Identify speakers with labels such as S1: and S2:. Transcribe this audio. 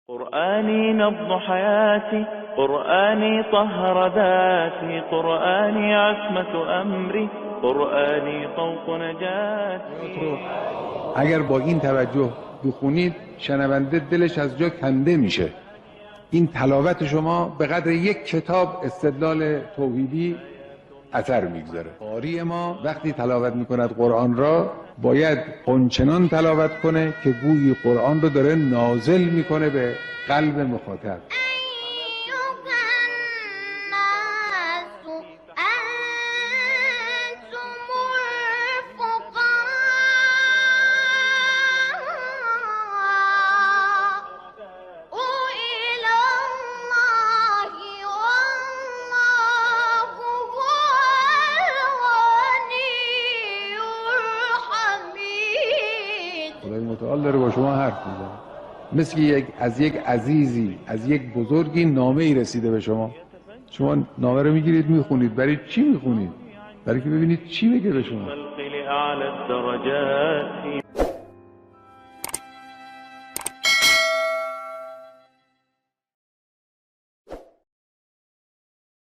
S1: قرآني نبض حياتي، قرآني طهر ذاتي، قرآني عصمة أمري، قرآنی طوق نجاتی.
S2: اگر با این توجه بخونید شنونده دلش از جا کنده میشه. این تلاوت شما به قدر یک کتاب استدلال توحیدی اثر میگذاره. قاری ما وقتی تلاوت میکند قرآن را باید اونچنان تلاوت کنه که گویی قرآن رو داره نازل میکنه به قلب مخاطب. خدای متعال داره با شما حرف میزنه، مثل از یک عزیزی، از یک بزرگی نامه ای رسیده به شما. شما نامه رو میگیرید میخونید. برای چی میخونید؟ برای که ببینید چی میگه به شما.